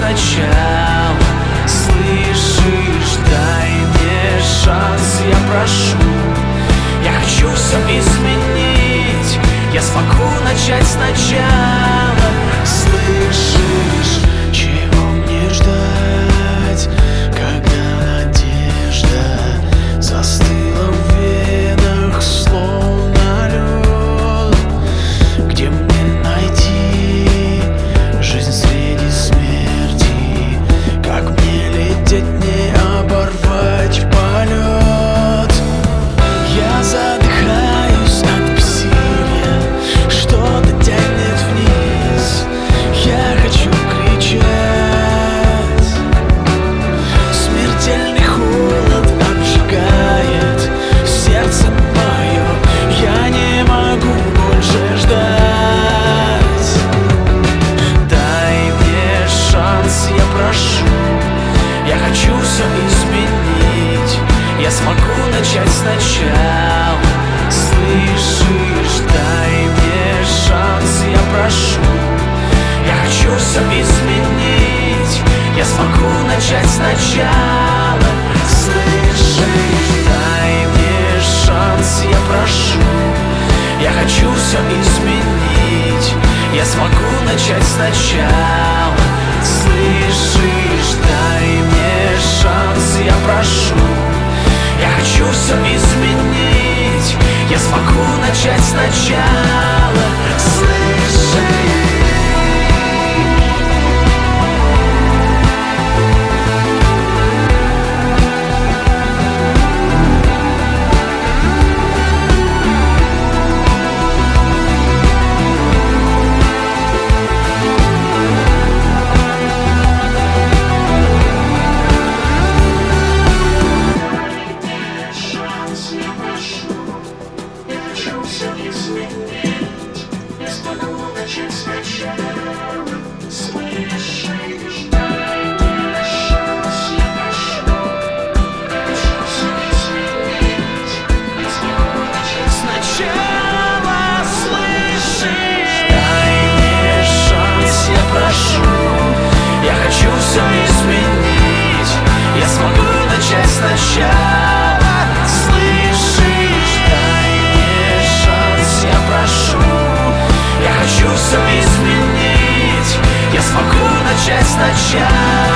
сначала. Слышишь, дай мне шанс, я прошу. Я хочу все изменить, я смогу начать сначала. Слышишь, чего мне ждать, когда надежда застыла в венах, словно лед? Где мне найти жизнь среди смерти? Как мне лететь, не оборвать полет? Я задыхаюсь от бессилия, что-то тянет вниз. Я хочу кричать. Смертельный холод обжигает сердце мое. Я не могу больше ждать. Дай мне шанс, я прошу. Я хочу все изменить, я смогу начать сначала. Слышишь, дай мне шанс, я прошу. Я хочу все изменить, я смогу начать сначала. Слышишь, дай мне шанс, я прошу. Я хочу все изменить, я смогу начать сначала. Слышишь, дай мне шанс, я прошу. Я хочу все изменить, я смогу начать сначала. Слышишь? Сначала, слышишь, дай мне шанс, я прошу. Я хочу все изменить, я смогу начать сначала.